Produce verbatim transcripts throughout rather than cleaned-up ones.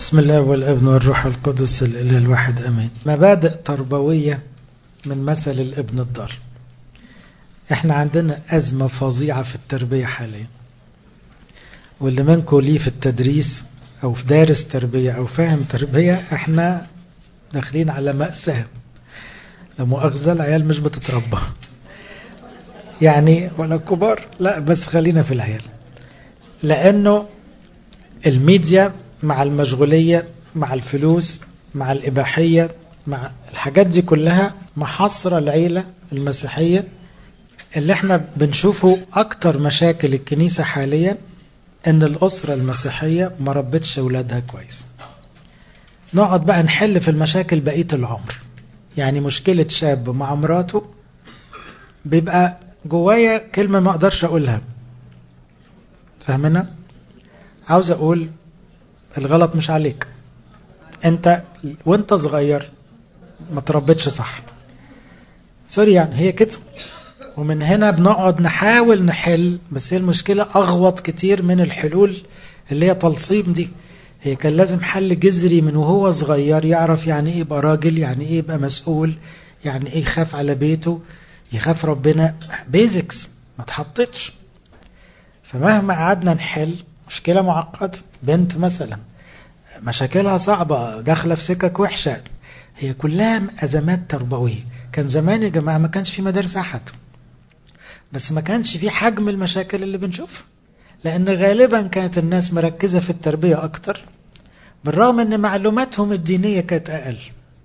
بسم الله والابن والروح القدس الإله الواحد أمين. مبادئ تربوية من مثل الابن الضال. احنا عندنا أزمة فظيعة في التربية حاليا، واللي منكم ليه في التدريس أو في دارس تربية أو فاهم تربية، احنا داخلين على مأساة. لا مؤاخذة، العيال مش بتتربى يعني، ولا الكبار، لا بس خلينا في العيال، لأنه الميديا مع المشغولية مع الفلوس مع الإباحية مع الحاجات دي كلها محصرة العيلة المسيحية. اللي احنا بنشوفه أكتر مشاكل الكنيسة حاليا ان الأسرة المسيحية ما ربتش أولادها كويس. نقعد بقى نحل في المشاكل بقية العمر. يعني مشكلة شاب مع مراته بيبقى جوايا كلمة ما أقدرش أقولها، فاهمنا؟ عاوز أقول الغلط مش عليك، انت وانت صغير ما تربيتش صح، سوري يعني، هي كده. ومن هنا بنقعد نحاول نحل، بس هي المشكلة أغوط كتير من الحلول اللي هي تلصيم دي. هي كان لازم حل جذري من وهو صغير، يعرف يعني ايه يبقى راجل، يعني ايه يبقى مسؤول، يعني ايه يخاف على بيته، يخاف ربنا. بيزكس ما تحطتش. فمهما قعدنا نحل مشكلة معقدة، بنت مثلا مشاكلها صعبة، داخلة في سكك وحشة، هي كلها أزمات تربوية. كان زمان يا جماعة ما كانش في مدارس أحد، بس ما كانش في حجم المشاكل اللي بنشوفها، لأن غالبا كانت الناس مركزة في التربية أكتر، بالرغم أن معلوماتهم الدينية كانت أقل،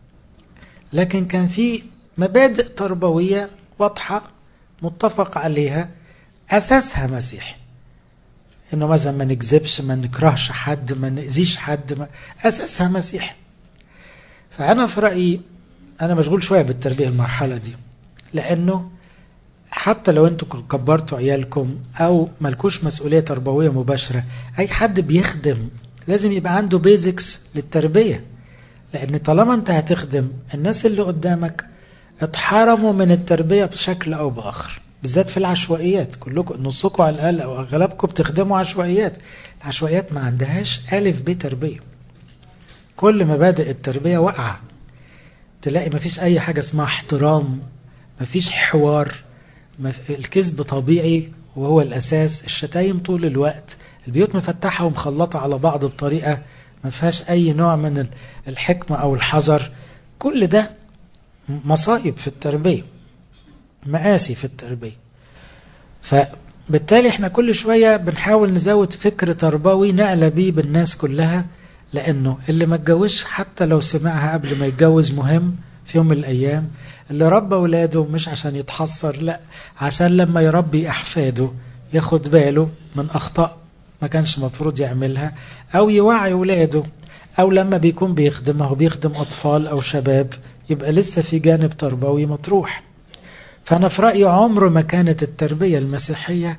لكن كان في مبادئ تربوية واضحة متفق عليها، أساسها مسيحي. إنه مثلا ما نكذبش، ما نكرهش حد، ما نأذيش حد، ما أساسها مسيحي. فأنا في رأيي أنا مشغول شوية بالتربية المرحلة دي، لأنه حتى لو أنتوا كبرتوا عيالكم أو ملكوش مسؤولية تربوية مباشرة، أي حد بيخدم لازم يبقى عنده بيزكس للتربية، لأن طالما أنت هتخدم الناس اللي قدامك اتحرموا من التربية بشكل أو بآخر، بالذات في العشوائيات. كلكم نصكم على الأقل أو أغلبكم بتخدموا عشوائيات. العشوائيات ما عندهاش ألف ب تربية، كل مبادئ التربية وقعة. تلاقي ما فيش أي حاجة اسمها احترام، ما فيش حوار، الكذب طبيعي وهو الأساس، الشتايم طول الوقت، البيوت مفتحة ومخلطة على بعض بطريقة ما فيهاش أي نوع من الحكمة أو الحذر. كل ده مصايب في التربية، مآسي في التربية. فبالتالي احنا كل شوية بنحاول نزود فكر تربوي نعلى بيه بالناس كلها، لأنه اللي ما اتجوزش حتى لو سمعها قبل ما يتجوز مهم في يوم من الأيام. اللي ربى ولاده مش عشان يتحصر، لا، عشان لما يربي أحفاده ياخد باله من أخطاء ما كانش مفروض يعملها، أو يوعي ولاده، أو لما بيكون بيخدمه بيخدم أطفال أو شباب يبقى لسه في جانب تربوي مطروح. فأنا في رأيي عمر ما كانت التربية المسيحية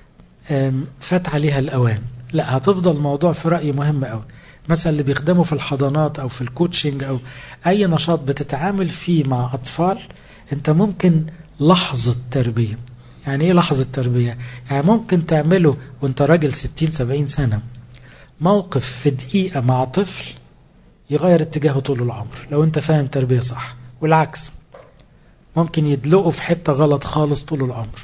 فات عليها الأوان، لا، هتفضل موضوع في رأيي مهم أوي. مثلا اللي بيخدموا في الحضانات أو في الكوتشنج أو أي نشاط بتتعامل فيه مع أطفال، أنت ممكن لحظة تربية. يعني إيه لحظة تربية؟ يعني ممكن تعمله وأنت راجل ستين سبعين سنة موقف في دقيقة مع طفل يغير اتجاهه طول العمر لو أنت فاهم تربية صح، والعكس ممكن يدلقوا في حتة غلط خالص طول العمر،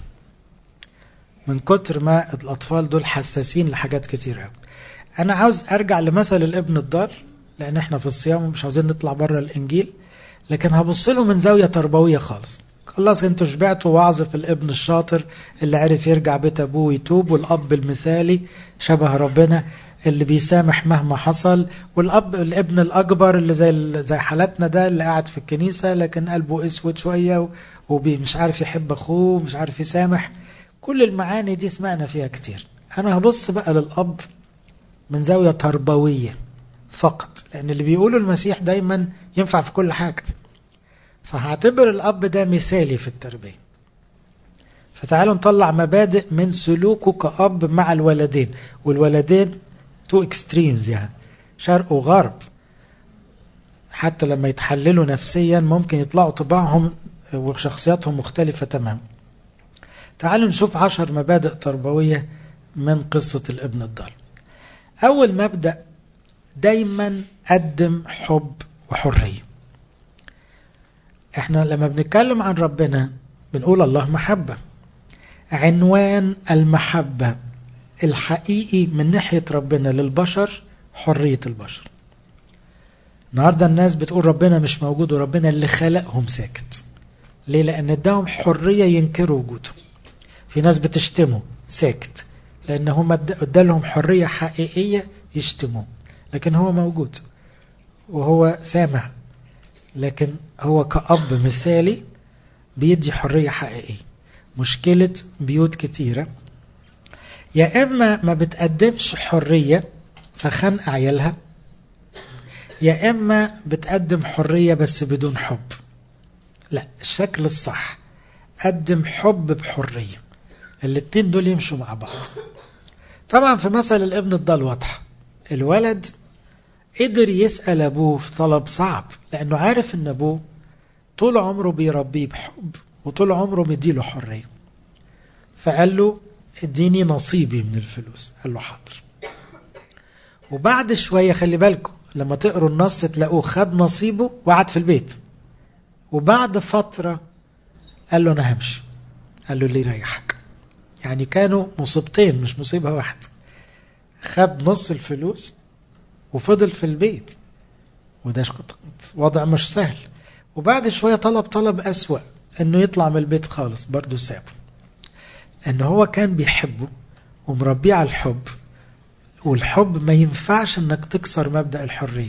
من كتر ما الأطفال دول حساسين لحاجات كتير قوي. أنا عاوز أرجع لمثل الابن الضال، لأن احنا في الصيام ومش عاوزين نطلع بره الإنجيل، لكن هبص له من زاوية تربوية خالص. خلاص انتوا شبعتوا وعظ في الابن الشاطر اللي عرف يرجع بيت أبوه ويتوب، والأب المثالي شبه ربنا اللي بيسامح مهما حصل، والأب الابن الأكبر اللي زي زي حالتنا ده اللي قاعد في الكنيسة لكن قلبه أسود شوية ومش عارف يحب أخوه، مش عارف يسامح. كل المعاني دي سمعنا فيها كتير. أنا هبص بقى للأب من زاوية تربوية فقط، لأن اللي بيقوله المسيح دايما ينفع في كل حاجة، فهعتبر الأب ده مثالي في التربية. فتعالوا نطلع مبادئ من سلوكه كأب مع الولدين، والولدين تو اكستريمز، يعني شرق وغرب، حتى لما يتحللوا نفسيا ممكن يطلعوا طباعهم وشخصياتهم مختلفة تماما. تعالوا نشوف عشر مبادئ تربوية من قصة الابن الضال. أول مبدأ دايما قدم حب وحرية. احنا لما بنتكلم عن ربنا بنقول الله محبة. عنوان المحبة الحقيقي من ناحية ربنا للبشر حرية البشر. النهاردة الناس بتقول ربنا مش موجود وربنا اللي خلقهم ساكت. ليه؟ لأن اداهم حرية ينكروا وجوده. في ناس بتشتمه ساكت لأن هم ادالهم حرية حقيقية يشتموه، لكن هو موجود وهو سامع، لكن هو كأب مثالي بيدي حرية حقيقية. مشكلة بيوت كتيرة يا إما ما بتقدمش حرية فخنق عيالها، يا إما بتقدم حرية بس بدون حب. لا، الشكل الصح قدم حب بحرية، الاتنين دول يمشوا مع بعض. طبعا في مثل الابن الضال واضحة. الولد قدر يسأل أبوه في طلب صعب لأنه عارف أن أبوه طول عمره بيربيه بحب وطول عمره مديله حرية، فقال له اديني نصيبي من الفلوس. قال له حاضر. وبعد شوية خلي بالكم لما تقروا النص تلاقوه خد نصيبه وقعد في البيت، وبعد فترة قال له أنا همشي. قال له اللي يريحك. يعني كانوا مصيبتين مش مصيبة واحدة. خد نص الفلوس وفضل في البيت، وده وضع مش سهل. وبعد شوية طلب طلب أسوأ أنه يطلع من البيت خالص، برضو سابه، أنه هو كان بيحبه ومربيه على الحب، والحب ما ينفعش أنك تكسر مبدأ الحرية،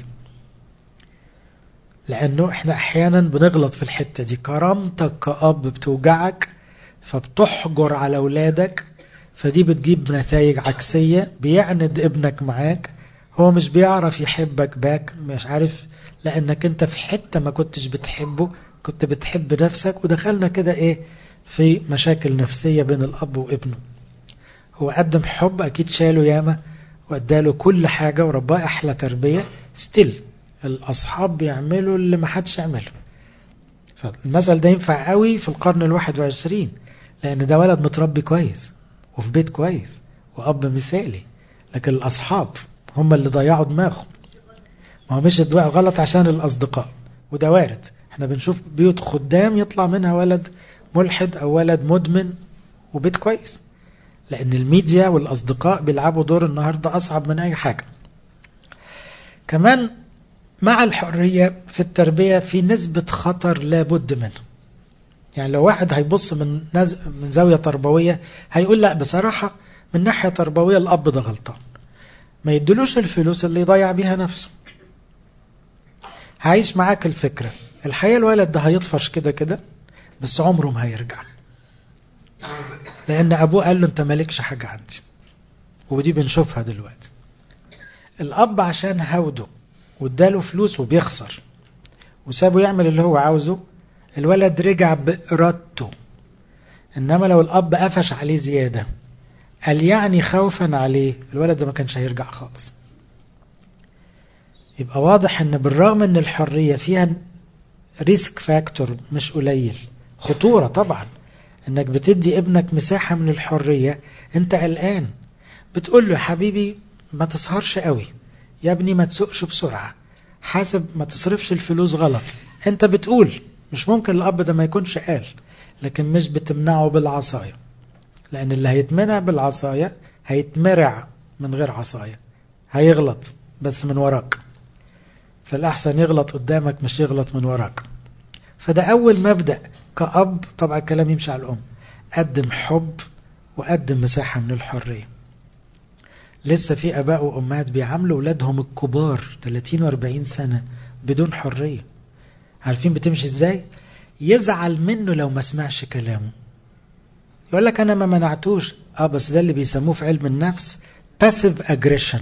لأنه إحنا أحيانا بنغلط في الحتة دي. كرامتك كأب بتوجعك فبتحجر على أولادك، فدي بتجيب نتائج عكسية. بيعند ابنك معاك، هو مش بيعرف يحبك باك، مش عارف، لأنك أنت في حتة ما كنتش بتحبه، كنت بتحب نفسك، ودخلنا كده إيه في مشاكل نفسية بين الأب وابنه. هو قدم حب أكيد، شاله ياما وأداله كل حاجة ورباه أحلى تربية. ستيل الأصحاب بيعملوا اللي ما حدش يعمله. فالمثل ده ينفع قوي في القرن الواحد وعشرين، لأن ده ولد متربي كويس وفي بيت كويس وأب مثالي، لكن الأصحاب هم اللي ضيعوا دماغهم. ما هو مش الدواء غلط عشان الأصدقاء، وده وارد. احنا بنشوف بيوت خدام يطلع منها ولد ملحد أو ولد مدمن وبيت كويس، لأن الميديا والأصدقاء بيلعبوا دور النهاردة أصعب من أي حاجة. كمان مع الحرية في التربية في نسبة خطر لابد منه. يعني لو واحد هيبص من من زاوية تربوية هيقول لا بصراحة من ناحية تربوية الأب ده غلطان، ما يدلوش الفلوس اللي يضيع بيها نفسه. هعيش معاك الفكرة، الحقيقة الولد ده هيطفش كده كده بس عمره ما هيرجع، لأن أبوه قال له أنت مالكش حاجة عندي. ودي بنشوفها دلوقتي. الأب عشان هوده واداله فلوس وبيخسر وسابه يعمل اللي هو عاوزه، الولد رجع بإرادته. إنما لو الأب قفش عليه زيادة قال يعني خوفا عليه، الولد ده ما كانش هيرجع خالص. يبقى واضح ان بالرغم ان الحرية فيها ريسك فاكتور مش قليل، خطورة طبعا، انك بتدي ابنك مساحة من الحرية. انت قلقان بتقول له يا حبيبي ما تسهرش قوي، يا ابني ما تسوقش بسرعة، حاسب ما تصرفش الفلوس غلط. انت بتقول، مش ممكن الاب ده ما يكونش قال، لكن مش بتمنعه بالعصاية، لان اللي هيتمنع بالعصاية هيتمرع من غير عصاية، هيغلط بس من وراك. فالأحسن يغلط قدامك مش يغلط من وراك. فده أول مبدأ كأب. طبعا الكلام يمشي على الأم، قدم حب وقدم مساحة من الحرية. لسه في أباء وأمهات بيعاملوا أولادهم الكبار ثلاثين وأربعين سنة بدون حرية. عارفين بتمشي إزاي؟ يزعل منه لو ما سمعش كلامه، يقول لك أنا ما منعتوش. آه بس ده اللي بيسموه في علم النفس passive aggression،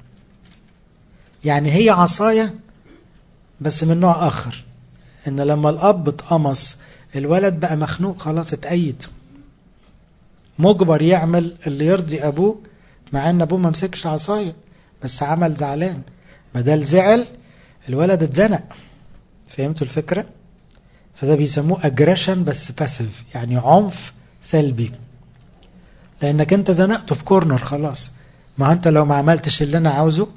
يعني هي عصاية بس من نوع آخر. إن لما الأب اتقمص الولد بقى مخنوق خلاص، اتأيد، مجبر يعمل اللي يرضي أبوه، مع أن أبوه ما مسكش عصاية بس عمل زعلان. بدل زعل الولد اتزنق. فهمتوا الفكرة؟ فده بيسموه أجريشن بس باسيف، يعني عنف سلبي، لأنك أنت زنقته في كورنر خلاص. ما أنت لو ما عملتش اللي أنا عاوزه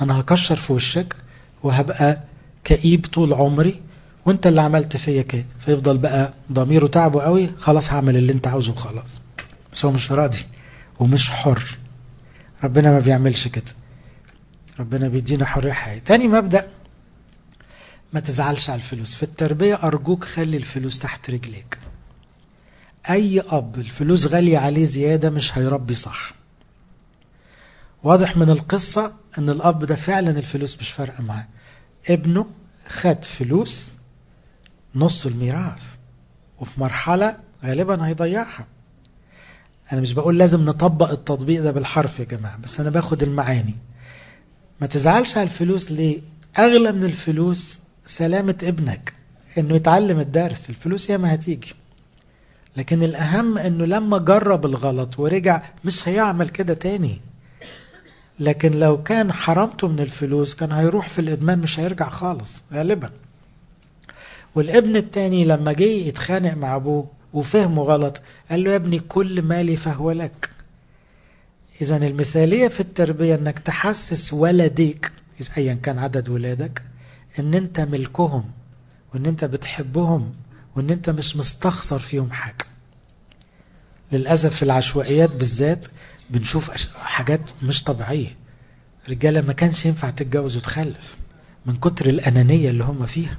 انا هكشر في وشك وهبقى كئيب طول عمري وانت اللي عملت فيا كده. فيفضل بقى ضميره تعبه قوي، خلاص هعمل اللي انت عاوزه خلاص. بس هو مش راضي ومش حر. ربنا ما بيعملش كده، ربنا بيدينا حرية حياة. تاني مبدأ، ما تزعلش على الفلوس. في التربية أرجوك خلي الفلوس تحت رجليك. أي أب الفلوس غالية عليه زيادة مش هيربي صح. واضح من القصة أن الأب ده فعلا الفلوس مش فارقة معاه. ابنه خد فلوس نص الميراث وفي مرحلة غالبا هيضيعها. أنا مش بقول لازم نطبق التطبيق ده بالحرف يا جماعة، بس أنا باخد المعاني. ما تزعلش على الفلوس. ليه؟ أغلى من الفلوس سلامة ابنك، أنه يتعلم الدرس. الفلوس ياما هتيجي، لكن الأهم أنه لما جرب الغلط ورجع مش هيعمل كده تاني. لكن لو كان حرمته من الفلوس كان هيروح في الإدمان، مش هيرجع خالص غالبا. والابن التاني لما جه يتخانق مع أبوه وفهمه غلط قال له يا ابني كل مالي فهو لك. إذا المثالية في التربية أنك تحسس ولديك إذا أيا كان عدد ولادك أن أنت ملكهم، وأن أنت بتحبهم، وأن أنت مش مستخسر فيهم حاجة. للأسف في العشوائيات بالذات بنشوف حاجات مش طبيعية. رجالة ما كانش ينفع تتجوز وتخلف من كتر الأنانية اللي هم فيها.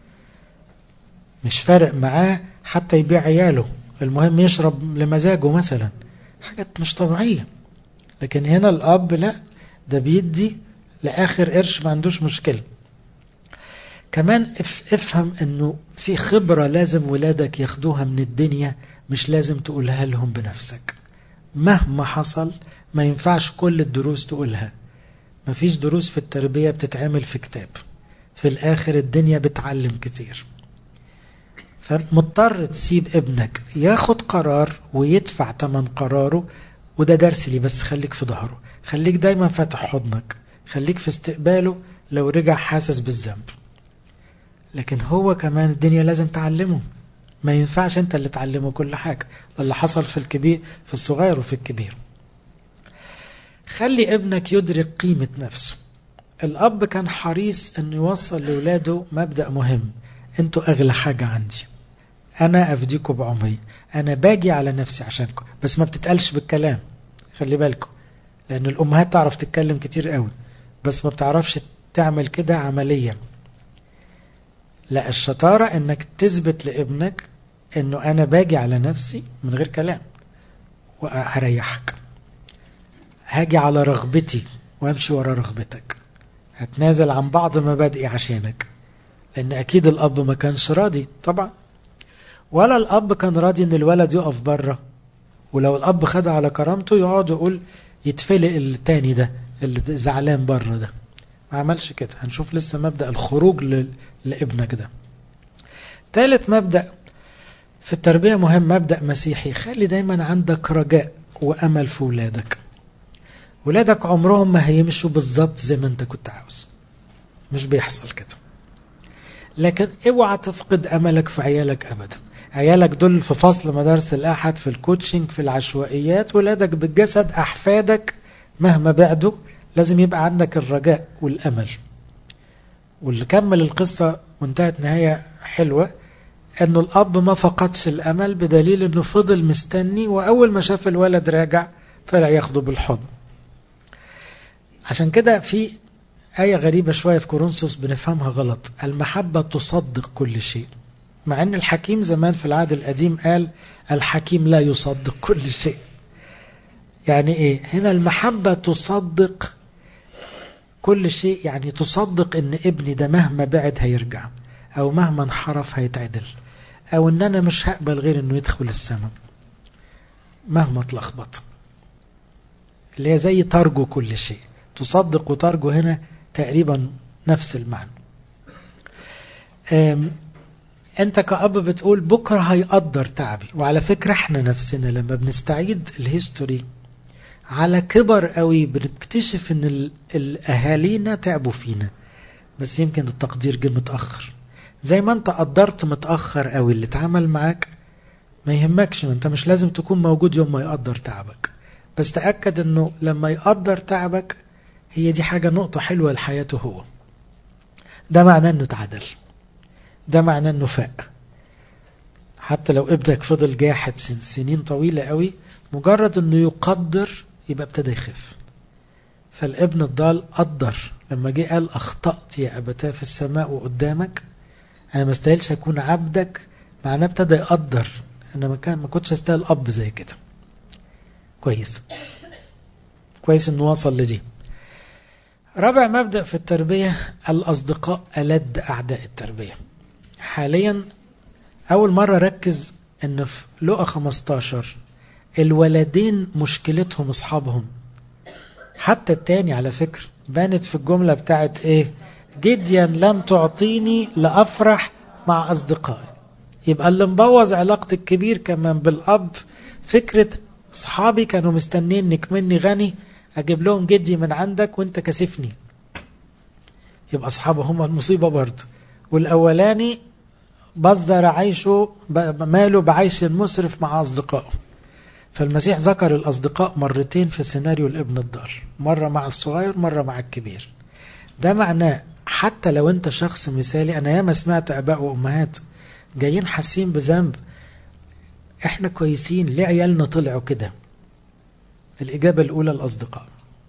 مش فارق معاه حتى يبيع عياله، المهم يشرب لمزاجه مثلا. حاجات مش طبيعية. لكن هنا الأب لا، ده بيدي لآخر قرش، ما عندوش مشكلة. كمان افهم أنه في خبرة لازم ولادك ياخدوها من الدنيا، مش لازم تقولها لهم بنفسك. مهما حصل ما ينفعش كل الدروس تقولها. ما فيش دروس في التربية بتتعمل في كتاب. في الآخر الدنيا بتعلم كتير. فمضطر تسيب ابنك ياخد قرار ويدفع تمن قراره، وده درس لي. بس خليك في ظهره، خليك دايما فاتح حضنك، خليك في استقباله لو رجع حاسس بالذنب. لكن هو كمان الدنيا لازم تعلمه. ما ينفعش انت اللي تعلمه كل حاجة. اللي حصل في الكبير في الصغير وفي الكبير. خلي ابنك يدرك قيمة نفسه. الأب كان حريص أنه يوصل لولاده مبدأ مهم: أنتوا أغلى حاجة عندي، أنا أفديكم بعمري، أنا باجي على نفسي عشانكم. بس ما بتتقالش بالكلام، خلي بالكم، لأن الأمهات تعرف تتكلم كتير قوي بس ما بتعرفش تعمل كده عمليا. لا، الشطارة أنك تثبت لابنك أنه أنا باجي على نفسي من غير كلام وهريحك، هاجي على رغبتي وامشي ورا رغبتك، هتنازل عن بعض مبادئي عشانك. لأن أكيد الأب ما كانش راضي طبعا، ولا الأب كان راضي أن الولد يقف بره. ولو الأب خد على كرامته يقعد يقول يتفلق التاني ده اللي زعلان بره ده. ما عملش كده. هنشوف لسه مبدأ الخروج لابنك ده. ثالث مبدأ في التربية مهم، مبدأ مسيحي: خلي دايما عندك رجاء وأمل في ولادك. ولادك عمرهم ما هيمشوا بالظبط زي ما انت كنت عاوز، مش بيحصل كده. لكن اوعى تفقد أملك في عيالك أبدا. عيالك دول في فصل مدارس الأحد، في الكوتشنج، في العشوائيات. ولادك بالجسد، أحفادك مهما بعدوا، لازم يبقى عندك الرجاء والأمل. واللي كمل القصة وانتهت نهاية حلوة أنه الأب ما فقدش الأمل، بدليل أنه فضل مستني، وأول ما شاف الولد راجع طلع ياخده بالحضن. عشان كده في آية غريبة شوية في كورنثوس بنفهمها غلط: المحبة تصدق كل شيء. مع أن الحكيم زمان في العهد القديم قال الحكيم لا يصدق كل شيء. يعني إيه؟ هنا المحبة تصدق كل شيء، يعني تصدق أن ابني ده مهما بعد هيرجع، أو مهما انحرف هيتعدل، أو أن أنا مش هقبل غير أنه يدخل السماء مهما تلخبط. اللي هي زي ترجو كل شيء. تصدق وترجو هنا تقريبا نفس المعنى. أنت كأب بتقول بكرة هيقدر تعبي. وعلى فكرة احنا نفسنا لما بنستعيد الهيستوري على كبر قوي بنكتشف ان الأهالينا تعبوا فينا، بس يمكن التقدير جه متأخر. زي ما انت قدرت متأخر قوي اللي اتعامل معاك، ما يهمكش، ما انت مش لازم تكون موجود يوم ما يقدر تعبك، بس تأكد انه لما يقدر تعبك هي دي حاجة نقطة حلوة لحياته هو. ده معناه انه تعدل، ده معناه انه فاق. حتى لو ابنك فضل جاحد سن سنين طويلة قوي، مجرد انه يقدر يبقى ابتدى يخف. فالابن الضال قدر لما جه قال اخطأت يا ابتاه في السماء وقدامك، انا ما استاهلش اكون عبدك، معناه ابتدى يقدر انا ما كان ما كنتش استاهل اب زي كده. كويس كويس انه وصل لدي. رابع مبدأ في التربية، الاصدقاء ألد اعداء التربية. حاليا اول مرة ركز ان في لقا خمستاشر الولدين مشكلتهم اصحابهم. حتى التاني على فكرة بانت في الجملة بتاعت ايه، جديا لم تعطيني لأفرح مع أصدقائي. يبقى اللي مبوظ علاقة الكبير كمان بالأب فكرة أصحابي كانوا مستنينك مني غني أجيب لهم جدي من عندك وانت كسفني. يبقى أصحابه هم المصيبة برضه. والأولاني بزر عيشه ماله بعيش مسرف مع أصدقائه. فالمسيح ذكر الأصدقاء مرتين في سيناريو الابن الضال، مرة مع الصغير مرة مع الكبير. ده معناه حتى لو انت شخص مثالي، انا ياما سمعت اباء وامهات جايين حاسين بذنب، احنا كويسين ليه عيالنا طلعوا كده؟ الاجابة الاولى الاصدقاء.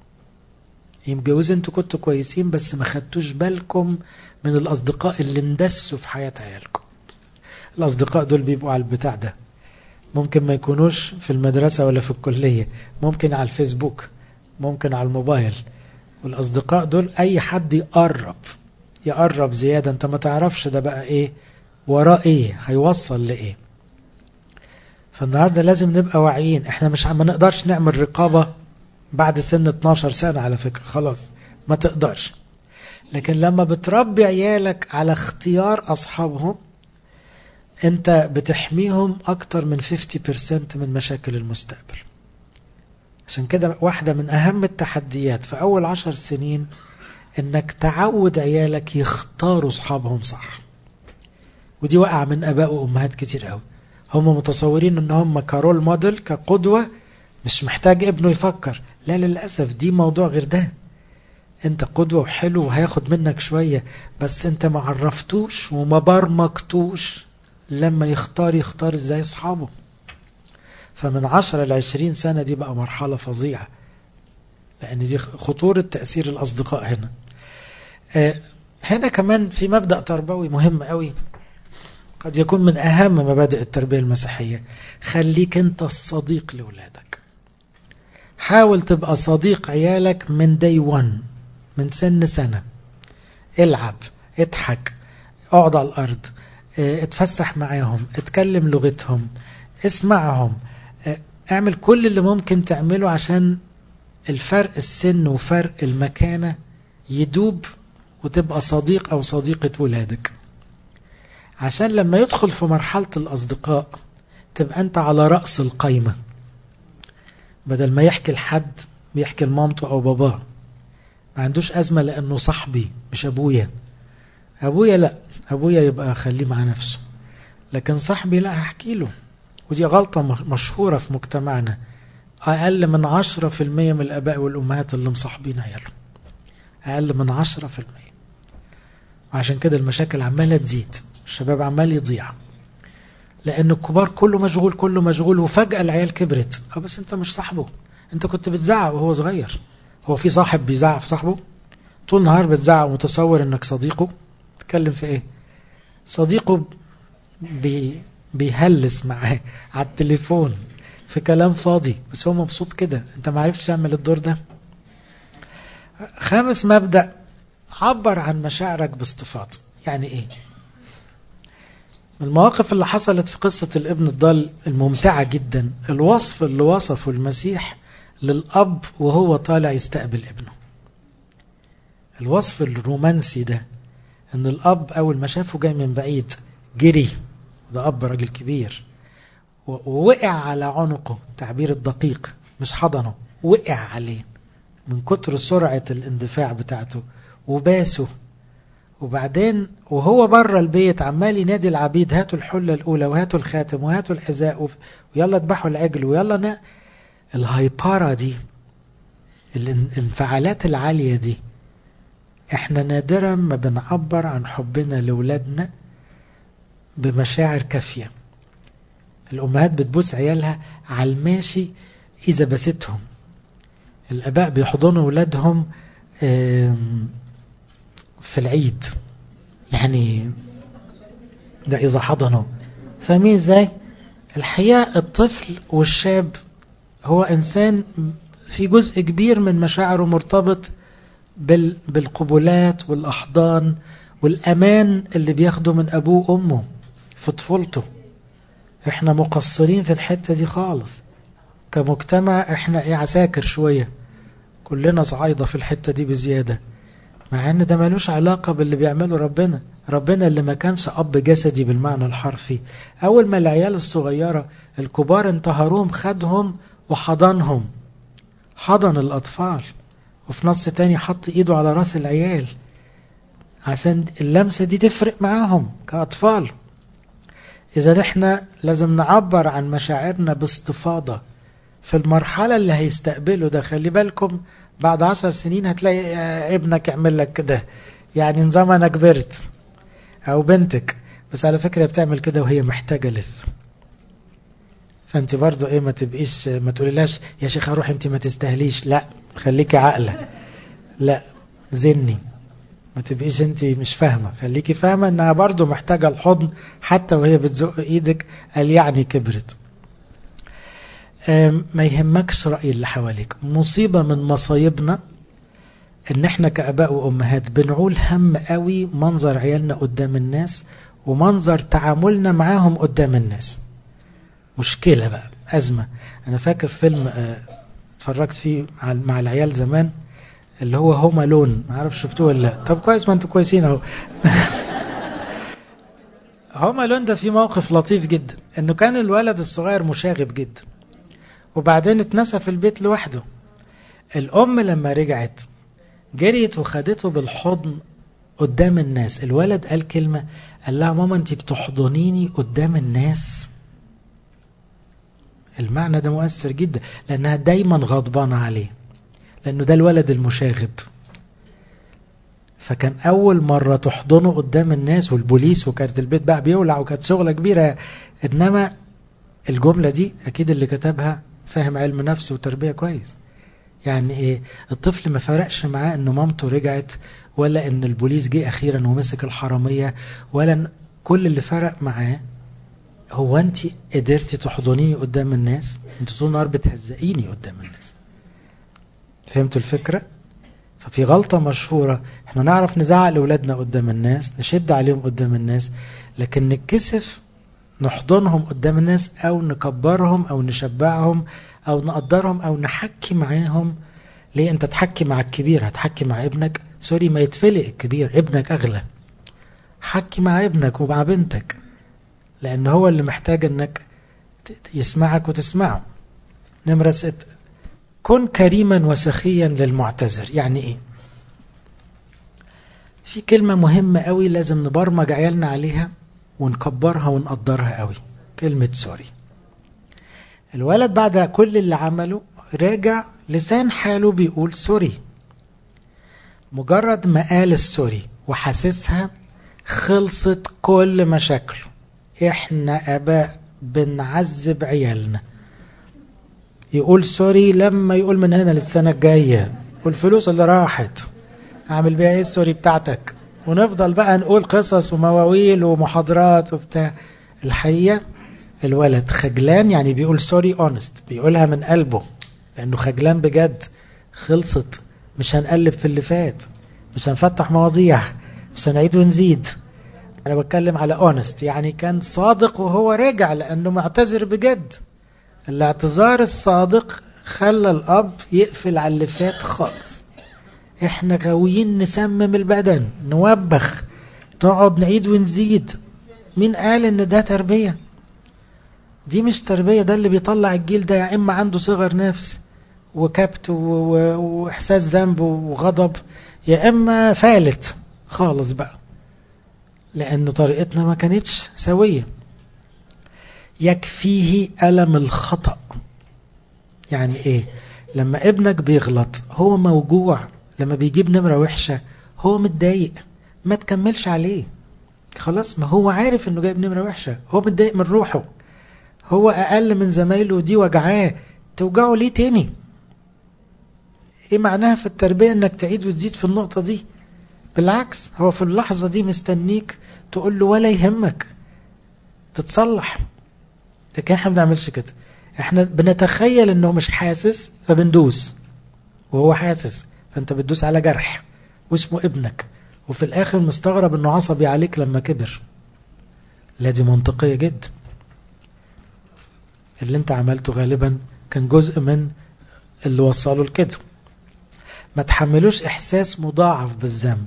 يمجوز انتوا كنتوا كويسين بس ما خدتوش بالكم من الاصدقاء اللي اندسوا في حياة عيالكم. الاصدقاء دول بيبقوا على البتاع ده، ممكن ما يكونوش في المدرسة ولا في الكلية، ممكن على الفيسبوك، ممكن على الموبايل. والأصدقاء دول أي حد يقرب يقرب زيادة، أنت ما تعرفش ده بقى إيه وراه، إيه هيوصل لإيه. فالنهاردة لازم نبقى واعيين. إحنا مش ما نقدرش نعمل رقابة بعد سن اتناشر سنة على فكرة، خلاص ما تقدرش. لكن لما بتربي عيالك على اختيار أصحابهم، أنت بتحميهم أكتر من خمسين بالمية من مشاكل المستقبل. عشان كده واحدة من أهم التحديات في أول عشر سنين إنك تعود عيالك يختاروا أصحابهم صح. ودي وقع من أباء وأمهات كتير قوي. هم متصورين إن هم كرول موديل كقدوة مش محتاج ابنه يفكر. لا للأسف دي موضوع غير ده. أنت قدوة وحلو وهياخد منك شوية، بس أنت ما عرفتوش وما برمجتوش لما يختار يختار إزاي أصحابه. فمن عشرة لعشرين سنة دي بقى مرحلة فظيعة، لأن دي خطورة تأثير الأصدقاء هنا. آه هنا كمان في مبدأ تربوي مهم قوي، قد يكون من أهم مبادئ التربية المسيحية. خليك أنت الصديق لأولادك. حاول تبقى صديق عيالك من داي وان، من سن سنة. العب، اضحك، اقعد على الأرض، آه اتفسح معاهم، اتكلم لغتهم، اسمعهم، اعمل كل اللي ممكن تعمله عشان الفرق السن وفرق المكانة يدوب وتبقى صديق أو صديقة ولادك. عشان لما يدخل في مرحلة الأصدقاء تبقى أنت على رأس القايمة، بدل ما يحكي لحد بيحكي لمامته أو باباه. ما عندوش أزمة لأنه صاحبي مش أبويا. أبويا لا، أبويا يبقى خليه مع نفسه، لكن صاحبي لا هحكي له. ودي غلطة مشهورة في مجتمعنا. أقل من عشرة في المية من الآباء والأمهات اللي مصاحبين عيالهم، أقل من عشرة في المية. وعشان كده المشاكل عمالة تزيد، الشباب عمال يضيع، لأن الكبار كله مشغول كله مشغول وفجأة العيال كبرت. أه بس أنت مش صاحبه، أنت كنت بتزعق وهو صغير. هو في صاحب بيزعق في صاحبه؟ طول نهار بتزعق ومتصور أنك صديقه. تتكلم في إيه؟ صديقه بي بيهلس معاه على التليفون في كلام فاضي، بس هو مبسوط كده. انت ما عرفتش تعمل الدور ده. خامس مبدأ، عبر عن مشاعرك باستفاضة. يعني ايه؟ من المواقف اللي حصلت في قصة الابن الضال الممتعة جدا، الوصف اللي وصفه المسيح للأب وهو طالع يستقبل ابنه. الوصف الرومانسي ده، ان الأب أول ما شافه جاي من بعيد جري، ده أب راجل كبير، ووقع على عنقه، تعبير الدقيق، مش حضنه، وقع عليه من كتر سرعة الاندفاع بتاعته وباسه. وبعدين وهو بره البيت عمال ينادي العبيد هاتوا الحلة الأولى وهاتوا الخاتم وهاتوا الحذاء ويلا اذبحوا العجل ويلا نا. الهايبارة دي الانفعالات العالية دي احنا نادرا ما بنعبر عن حبنا لولادنا بمشاعر كافية. الأمهات بتبوس عيالها على الماشي إذا بستهم. الآباء بيحضنوا ولادهم في العيد، يعني ده إذا حضنوا. فاهمين إزاي؟ الحقيقة الطفل والشاب هو إنسان في جزء كبير من مشاعره مرتبط بالقبلات والأحضان والأمان اللي بياخده من أبوه وأمه في طفولته. إحنا مقصرين في الحتة دي خالص كمجتمع. إحنا إيه عساكر شوية، كلنا صعايدة في الحتة دي بزيادة، مع ان ده مالوش علاقة باللي بيعمله ربنا. ربنا اللي ما كانش أب جسدي بالمعنى الحرفي، أول ما العيال الصغيرة الكبار انتهروهم خدهم وحضنهم، حضن الأطفال، وفي نص تاني حط إيده على رأس العيال عشان اللمسة دي تفرق معاهم كأطفال. إذا احنا لازم نعبر عن مشاعرنا باستفاضة في المرحلة اللي هيستقبله ده. خلي بالكم بعد عشر سنين هتلاقي ابنك يعمل لك كده، يعني نظام أنا كبرت، أو بنتك، بس على فكرة بتعمل كده وهي محتاجة لسه. فأنت برضو إيه، ما تبقيش ما تقوليلاش يا شيخ أروح أنت ما تستهليش، لا خليكي عقلة، لا زني، ما تبقيش أنت مش فاهمة، خليكي فاهمة أنها برضو محتاجة الحضن حتى وهي بتزق إيدك، قال يعني كبرت. ما يهمكش رأي اللي حواليك. مصيبة من مصايبنا ان احنا كأباء وأمهات بنعول هم قوي منظر عيالنا قدام الناس ومنظر تعاملنا معاهم قدام الناس. مشكلة بقى، أزمة. أنا فاكر فيلم اتفرجت فيه مع العيال زمان اللي هو هوم ألون، ما عارف شفتوه ولا لا؟ طب كويس، ما انتوا كويسين اهو. هوم ألون ده فيه موقف لطيف جدا، انه كان الولد الصغير مشاغب جدا وبعدين اتنسى في البيت لوحده. الأم لما رجعت جريت وخدته بالحضن قدام الناس. الولد قال كلمة، قال لها ماما انتي بتحضنيني قدام الناس. المعنى ده مؤثر جدا لأنها دايما غضبانة عليه، لأنه ده الولد المشاغب. فكان أول مرة تحضنه قدام الناس والبوليس، وكانت البيت بقى بيولع وكانت شغلة كبيرة. إنما الجملة دي أكيد اللي كتبها فاهم علم نفس وتربية كويس. يعني إيه؟ الطفل ما فرقش معاه إنه مامته رجعت، ولا إن البوليس جه أخيرا ومسك الحرامية، ولا كل اللي فرق معاه هو أنت قدرتي تحضنيني قدام الناس، أنت طول النهار بتهزقيني قدام الناس. فهمتوا الفكرة؟ ففي غلطة مشهورة، احنا نعرف نزعق لأولادنا قدام الناس، نشد عليهم قدام الناس، لكن نتكسف نحضنهم قدام الناس أو نكبرهم أو نشبعهم أو نقدرهم أو نحكي معاهم. ليه أنت تحكي مع الكبير؟ هتحكي مع ابنك؟ سوري، ما يتفلق الكبير، ابنك أغلى. حكي مع ابنك ومع بنتك، لأن هو اللي محتاج أنك يسمعك وتسمعه. نمرة ست، كن كريما وسخيا للمعتذر. يعني إيه؟ في كلمة مهمة قوي لازم نبرمج عيالنا عليها ونكبرها ونقدرها قوي، كلمة سوري. الولد بعد كل اللي عمله راجع لسان حاله بيقول سوري. مجرد ما قال السوري وحاسسها خلصت كل مشاكله. احنا اباء بنعذب عيالنا. يقول سوري لما يقول من هنا للسنة الجاية والفلوس اللي راحت اعمل بيها ايه السوري بتاعتك، ونفضل بقى نقول قصص ومواويل ومحاضرات وبتاع. الحقيقة الولد خجلان، يعني بيقول سوري اونست، بيقولها من قلبه لانه خجلان بجد. خلصت، مش هنقلب في اللي فات، مش هنفتح مواضيع، مش هنعيد ونزيد. انا بتكلم على اونست، يعني كان صادق وهو راجع لانه معتذر بجد. الاعتذار الصادق خلى الاب يقفل على اللي فات خالص. احنا غاويين نسمم البدن، نوبخ، نقعد نعيد ونزيد. مين قال ان ده تربية؟ دي مش تربية. ده اللي بيطلع الجيل ده يا اما عنده صغر نفس وكبت واحساس ذنب وغضب، يا اما فالت خالص بقى، لانه طريقتنا ما كانتش سوية. يكفيه ألم الخطأ. يعني ايه؟ لما ابنك بيغلط هو موجوع، لما بيجيب نمرة وحشة هو متضايق، ما تكملش عليه خلاص، ما هو عارف انه جايب نمرة وحشة، هو متضايق من روحه، هو اقل من زمايله دي وجعاه، توجعه ليه تاني؟ ايه معناها في التربية انك تعيد وتزيد في النقطة دي؟ بالعكس، هو في اللحظة دي مستنيك تقول له ولا يهمك تتصلح. لكن احنا ما بنعملش كده، احنا بنتخيل انه مش حاسس فبندوس، وهو حاسس، فانت بتدوس على جرح واسمه ابنك، وفي الاخر مستغرب انه عصبي عليك لما كبر. لا دي منطقية جدا، اللي انت عملته غالبا كان جزء من اللي وصله لكده. ما تحملوش احساس مضاعف بالذنب،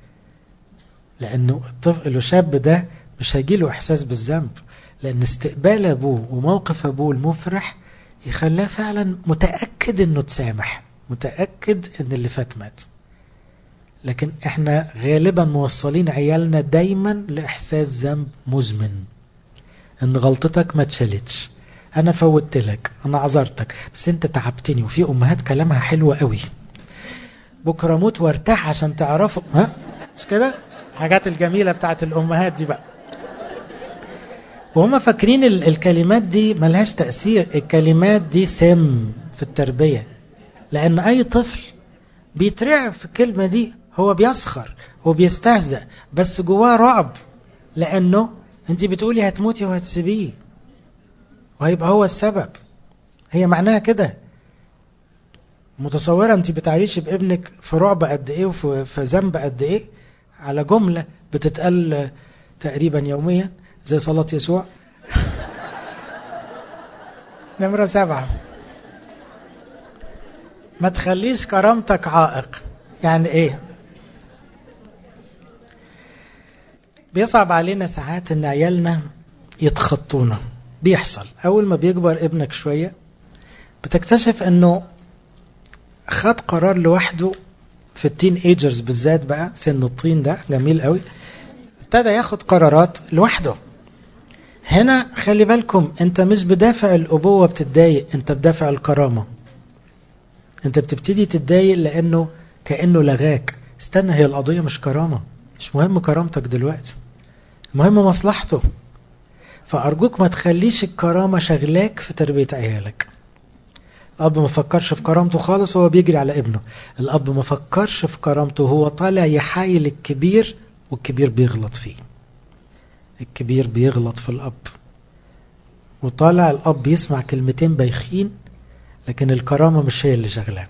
لانه الطفل الشاب ده مش هيجيله احساس بالذنب، لان استقبال ابوه وموقف ابوه المفرح يخلاه فعلا متأكد انه تسامح، متأكد ان اللي فات مات. لكن احنا غالبا موصلين عيالنا دايما لاحساس ذنب مزمن، ان غلطتك ما تشالتش، انا فوتت لك، انا عذرتك بس انت تعبتني. وفي امهات كلامها حلوة قوي، بكره موت وارتاح عشان تعرفوا، ها مش كده؟ حاجات الجميلة بتاعت الامهات دي بقى، وهم فاكرين الكلمات دي ملهاش تأثير. الكلمات دي سم في التربية، لأن أي طفل بيترعب في الكلمة دي، هو بيسخر وبيستهزأ بس جواه رعب، لأنه أنت بتقولي هتموتي وهتسيبيه وهيبقى هو السبب. هي معناها كده. متصورة أنت بتعيشي بابنك في رعب قد إيه وفي ذنب قد إيه على جملة بتتقال تقريبا يوميا زي صلاة يسوع. نمرة سبعة، ما تخليش كرامتك عائق. يعني ايه؟ بيصعب علينا ساعات ان عيالنا يتخطونا، بيحصل اول ما بيكبر ابنك شوية بتكتشف انه خد قرار لوحده، في التين ايجرز بالذات بقى، سن الطين ده جميل قوي، ابتدى ياخد قرارات لوحده. هنا خلي بالكم، انت مش بدافع الابوة بتتضايق، انت بدافع الكرامة. انت بتبتدي تتضايق لانه كأنه لغاك. استنى، هي القضية مش كرامة، مش مهم كرامتك دلوقتي، المهم مصلحته. فأرجوك ما تخليش الكرامة شغلاك في تربية عيالك. الأب ما فكرش في كرامته خالص وهو بيجري على ابنه، الأب ما فكرش في كرامته وهو طالع يحايل الكبير، والكبير بيغلط فيه. الكبير بيغلط في الأب، وطالع الأب يسمع كلمتين بايخين، لكن الكرامة مش هي اللي شغلاه،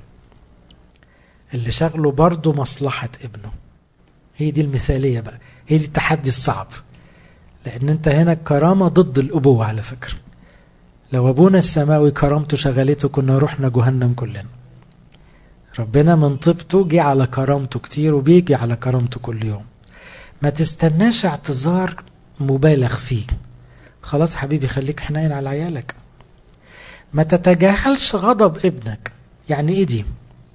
اللي شغله برضو مصلحة ابنه. هي دي المثالية بقى، هي دي التحدي الصعب، لأن انت هنا الكرامة ضد الأبوة. على فكرة لو أبونا السماوي كرامته شغلته كنا رحنا جهنم كلنا. ربنا من طيبته جي على كرامته كتير، وبيجي على كرامته كل يوم. ما تستناش اعتذار مبالغ فيه. خلاص حبيبي، خليك حنين على عيالك. ما تتجاهلش غضب ابنك. يعني ايه دي؟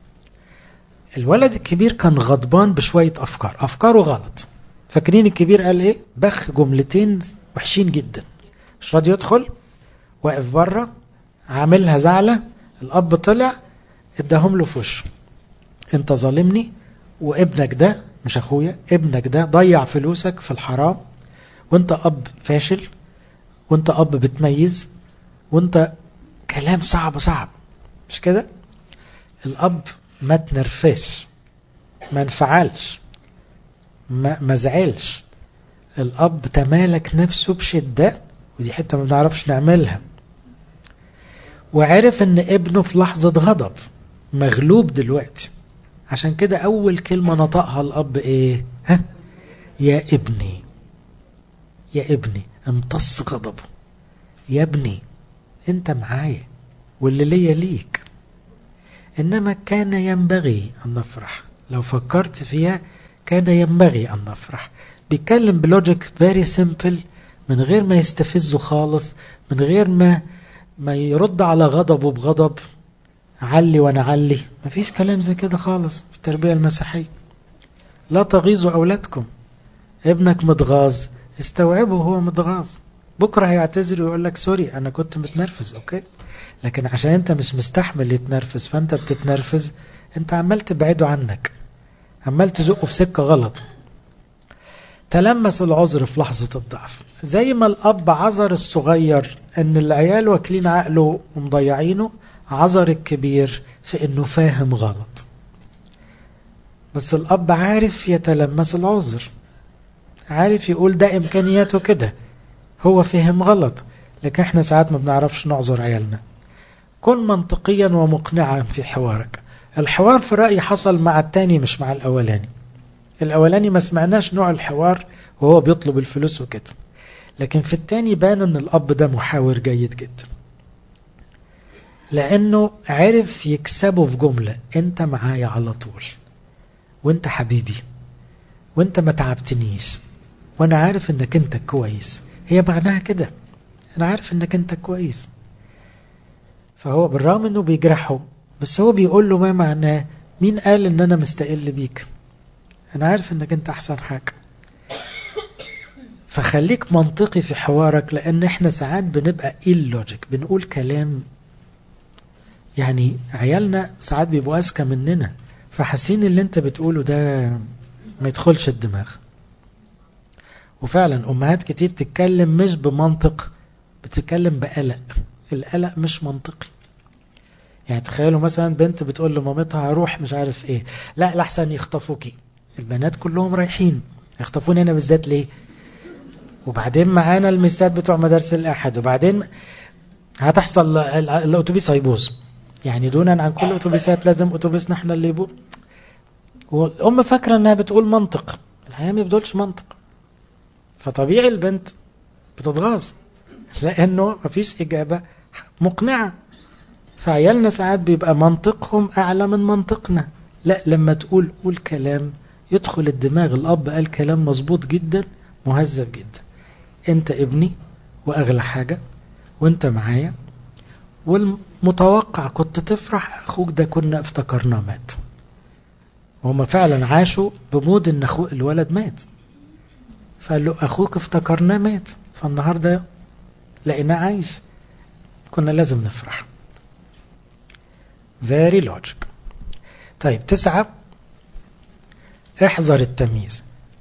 الولد الكبير كان غضبان بشوية أفكار، أفكاره غلط. فاكرين الكبير قال ايه؟ بخ جملتين وحشين جدا، مش راضي يدخل، واقف بره، عاملها زعلة. الأب طلع اداهم له في وشه، انت ظالمني، وابنك ده مش اخويا، ابنك ده ضيع فلوسك في الحرام، وانت أب فاشل، وانت أب بتميز، وانت كلام صعب صعب، مش كده؟ الأب ما تنرفزش، ما انفعلش، ما, ما زعلش. الأب تمالك نفسه بشدة، ودي حتة ما بنعرفش نعملها، وعرف ان ابنه في لحظة غضب مغلوب دلوقتي. عشان كده أول كلمة نطقها الأب ايه؟ ها؟ يا ابني، يا ابني. امتص غضبه، يا ابني انت معايا واللي ليا ليك. إنما كان ينبغي أن نفرح. لو فكرت فيها كان ينبغي أن نفرح. بيتكلم بلوجيك فيري سيمبل، من غير ما يستفزه خالص، من غير ما ما يرد على غضبه بغضب، علي وانا علي. مفيش كلام زي كده خالص في التربية المسيحية. لا تغيظوا أولادكم. ابنك متغاظ، استوعبه هو متغاظ، بكرة هيعتذر ويقول لك سوري أنا كنت متنرفز. أوكي، لكن عشان أنت مش مستحمل يتنرفز فأنت بتتنرفز، أنت عمال تبعده عنك، عمال تزقه في سكة غلط. تلمس العذر في لحظة الضعف، زي ما الأب عذر الصغير أن العيال واكلين عقله ومضيعينه، عذر الكبير في أنه فاهم غلط. بس الأب عارف يتلمس العذر، عارف يقول ده إمكانياته كده، هو فهم غلط. لكن احنا ساعات ما بنعرفش نعذر عيالنا. كن منطقيا ومقنعا في حوارك. الحوار في رأيي حصل مع التاني مش مع الأولاني. الأولاني ما سمعناش نوع الحوار وهو بيطلب الفلوس وكده، لكن في التاني بان ان الأب ده محاور جيد جدا، لأنه عرف يكسبه في جملة: انت معايا على طول، وانت حبيبي، وانت ما تعبتنيش، وانا عارف انك انت كويس. هي معناها كده، انا عارف انك انت كويس. فهو بالرغم انه بيجرحه، بس هو بيقول له ما معناه: مين قال ان انا مستقل بيك؟ انا عارف انك انت احسن حاجة. فخليك منطقي في حوارك، لان احنا ساعات بنبقى illogic، بنقول كلام يعني عيالنا ساعات بيبقوا اذكى مننا، فحاسين اللي انت بتقوله ده ما يدخلش الدماغ. وفعلا امهات كتير تتكلم مش بمنطق، بتتكلم بقلق. القلق مش منطقي. يعني تخيلوا مثلا بنت بتقول لمامتها هروح مش عارف ايه، لا لحسن يخطفوكي. البنات كلهم رايحين، يخطفوني انا بالذات ليه؟ وبعدين معانا الميسات بتوع مدارس الاحد، وبعدين هتحصل الاتوبيس هيبوظ. يعني دونا عن كل الاتوبيسات لازم اتوبيسنا احنا اللي يبوظ. والام فاكره انها بتقول منطق، الحقيقه ما بتقولش منطق. فطبيعي البنت بتتغاظ لانه مفيش اجابه مقنعه. فعيالنا ساعات بيبقى منطقهم اعلى من منطقنا. لا، لما تقول قول كلام يدخل الدماغ. الاب قال كلام مظبوط جدا، مهذب جدا: انت ابني واغلى حاجه، وانت معايا، والمتوقع كنت تفرح، اخوك ده كنا افتكرناه مات. وهم فعلا عاشوا بمود ان اخوه الولد مات، فقال له اخوك افتكرناه مات، فالنهارده لقيناه عايش، كنا لازم نفرح. very logic. طيب تسعة، احذر التمييز.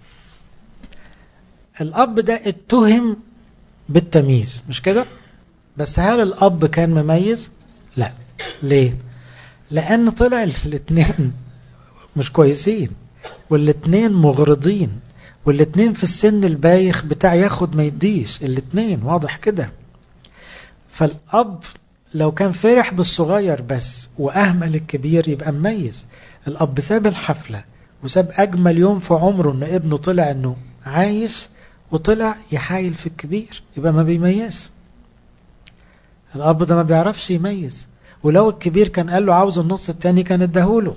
الأب ده اتهم بالتمييز مش كده؟ بس هل الأب كان مميز؟ لا. ليه؟ لأن طلع الاثنين مش كويسين، والاثنين مغرضين، والاثنين في السن البايخ بتاع ياخد ما يديش، الاثنين واضح كده. فالأب لو كان فرح بالصغير بس وأهمل الكبير يبقى مميز. الأب ساب الحفلة وساب أجمل يوم في عمره إن ابنه طلع إنه عايش، وطلع يحايل في الكبير، يبقى ما بيميز. الأب ده ما بيعرفش يميز. ولو الكبير كان قال له عاوز النص التاني كان اداهوله،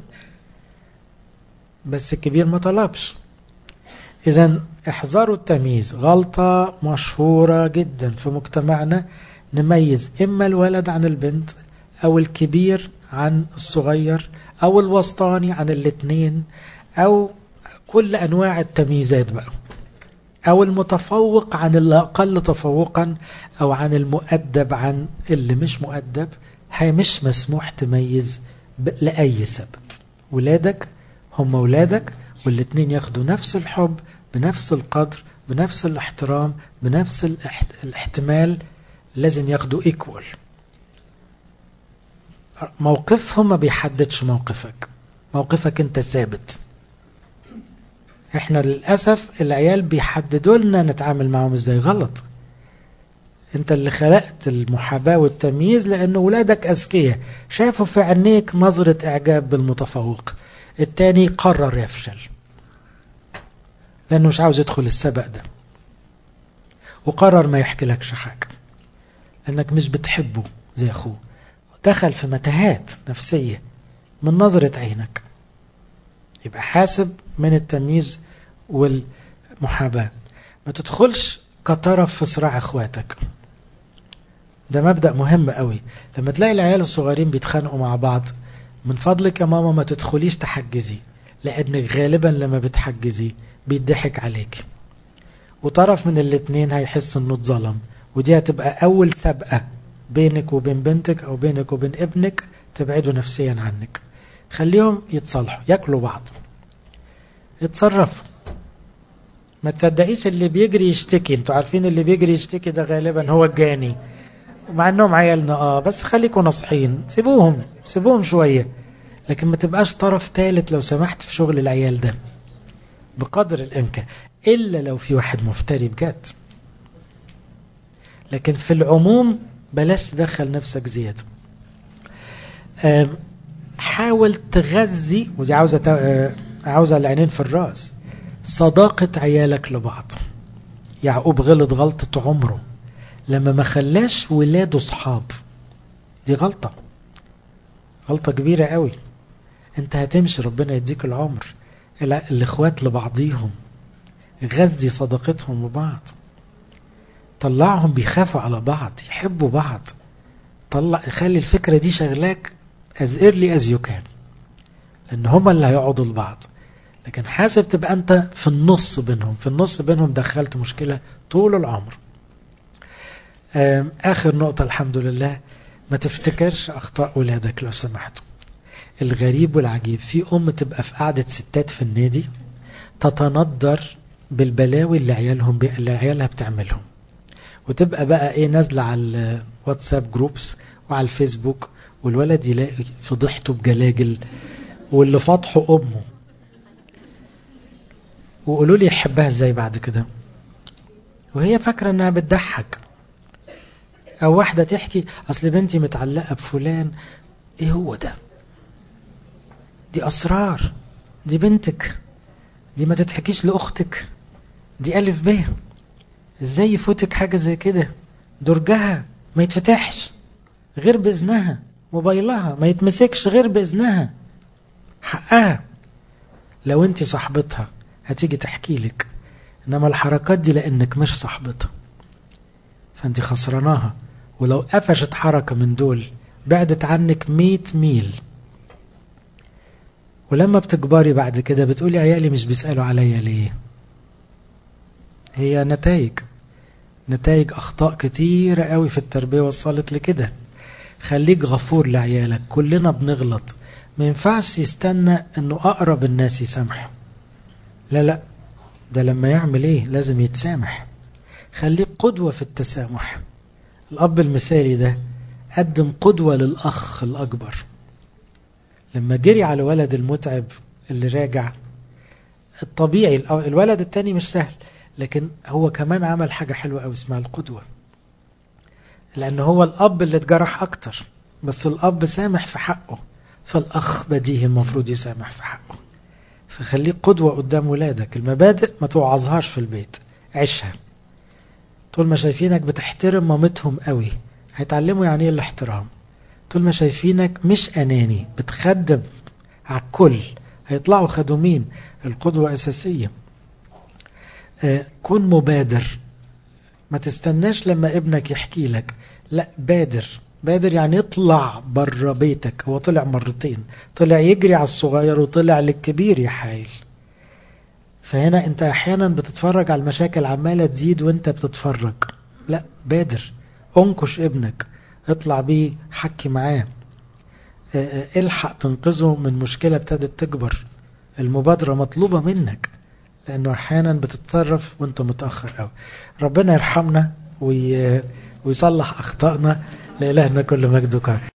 بس الكبير ما طلبش. إذن احذروا التمييز. غلطة مشهورة جدا في مجتمعنا، نميز إما الولد عن البنت، أو الكبير عن الصغير، أو الوسطاني عن الاثنين، أو كل أنواع التمييزات بقى، أو المتفوق عن اللي أقل تفوقا، أو عن المؤدب عن اللي مش مؤدب. هي مش مسموح تميز لأي سبب. ولادك هم ولادك، والاثنين ياخدوا نفس الحب بنفس القدر بنفس الاحترام بنفس الاحت... الاحتمال. لازم ياخدوا ايكوال. موقفهم ما بيحددش موقفك، موقفك انت ثابت. احنا للأسف العيال بيحددوا لنا نتعامل معهم ازاي. غلط. انت اللي خلقت المحاباة والتمييز، لأنه ولادك أذكياء، شافوا في عينيك نظرة إعجاب بالمتفوق. التاني قرر يفشل لأنه مش عاوز يدخل السبق ده، وقرر ما يحكي لكش حاجة لأنك مش بتحبه زي أخوه. دخل في متاهات نفسية من نظرة عينك. يبقى حاسب من التمييز والمحاباة. ما تدخلش كطرف في صراع اخواتك. ده مبدأ مهم قوي. لما تلاقي العيال الصغيرين بيتخانقوا مع بعض، من فضلك يا ماما ما تدخليش تحجزي، لأنك غالبا لما بتحجزي بيضحك عليك، وطرف من الاتنين هيحس انه اتظلم، ودي هتبقى أول سبقة بينك وبين بنتك أو بينك وبين ابنك تبعدوا نفسيا عنك. خليهم يتصالحوا، يأكلوا بعض، يتصرفوا. ما تصدقيش اللي بيجري يشتكي، انتوا عارفين اللي بيجري يشتكي ده غالبا هو الجاني، ومع انهم عيالنا اه بس خليكم ناصحين، سيبوهم سيبوهم شوية، لكن ما تبقاش طرف ثالث لو سمحت في شغل العيال ده بقدر الامكان، الا لو في واحد مفتري بجد. لكن في العموم بلاش تدخل نفسك زيادة. حاول تغذي، ودي عاوزة عاوزة العينين في الرأس، صداقة عيالك لبعض. يعقوب غلط غلطة عمره لما ما خلاش ولاده صحاب، دي غلطة غلطة كبيرة قوي. انت هتمشي ربنا يديك العمر، الاخوات لبعضيهم، غذي صداقتهم ببعض، طلعهم بيخافوا على بعض، يحبوا بعض، طلع خلي الفكرة دي شغلاك as early as you can، لان هما اللي هيقعدوا لبعض. لكن حاسب تبقى انت في النص بينهم، في النص بينهم دخلت مشكلة طول العمر. اخر نقطة الحمد لله، ما تفتكرش اخطاء ولادك لو سمحت. الغريب والعجيب، في ام تبقى في قعدة ستات في النادي تتندر بالبلاوي اللي عيالهم بي... اللي عيالها بتعملهم، وتبقى بقى ايه نازلة على الواتساب جروبس وعلى الفيسبوك، والولد يلاقي فضحته بجلاجل واللي فضحه امه. وقولوا لي يحبها ازاي بعد كده وهي فاكرة انها بتضحك. او واحدة تحكي اصل بنتي متعلقة بفلان، ايه هو ده؟ دي اسرار، دي بنتك، دي ما تتحكيش لاختك، دي الف ب، ازاي يفوتك حاجة زي كده؟ درجها ما يتفتحش غير باذنها، موبايلها ما يتمسكش غير باذنها، حقها. لو انت صاحبتها هتيجي تحكي لك، انما الحركات دي لانك مش صاحبتها فانت خسراناها. ولو قفشت حركة من دول بعدت عنك مية ميل. ولما بتكبري بعد كده بتقولي عيالي مش بيسألوا عليا ليه؟ هي نتائج نتائج اخطاء كتيرة قوي في التربية وصلت لكده. خليك غفور لعيالك، كلنا بنغلط، ما ينفعش يستنى انه اقرب الناس يسامحوا، لا لا، ده لما يعمل ايه لازم يتسامح. خليك قدوة في التسامح. الاب المثالي ده قدم قدوة للاخ الاكبر، لما جري على ولد المتعب اللي راجع، الطبيعي الولد التاني مش سهل، لكن هو كمان عمل حاجة حلوة أو اسمها القدوة، لأن هو الأب اللي اتجرح أكتر، بس الأب سامح في حقه، فالأخ بديهي المفروض يسامح في حقه. فخليك قدوة قدام ولادك. المبادئ ما توعظهاش في البيت، عيشها. طول ما شايفينك بتحترم مامتهم قوي هيتعلموا يعني ايه الاحترام. طول ما شايفينك مش أناني بتخدم على الكل هيطلعوا خدومين. القدوة أساسية. آه كن مبادر، ما تستناش لما ابنك يحكي لك، لا بادر. بادر يعني اطلع بره بيتك. هو طلع مرتين، طلع يجري على الصغير وطلع للكبير يحايل. فهنا انت احيانا بتتفرج على المشاكل عمالة تزيد وانت بتتفرج، لا بادر، انكش ابنك، اطلع بيه، حكي معاه، الحق تنقذه من مشكلة ابتدت تكبر. المبادرة مطلوبة منك، لأنه أحيانا بتتصرف وانت متأخر أوي. ربنا يرحمنا ويصلح أخطائنا. لإلهنا كل مجد وكرم.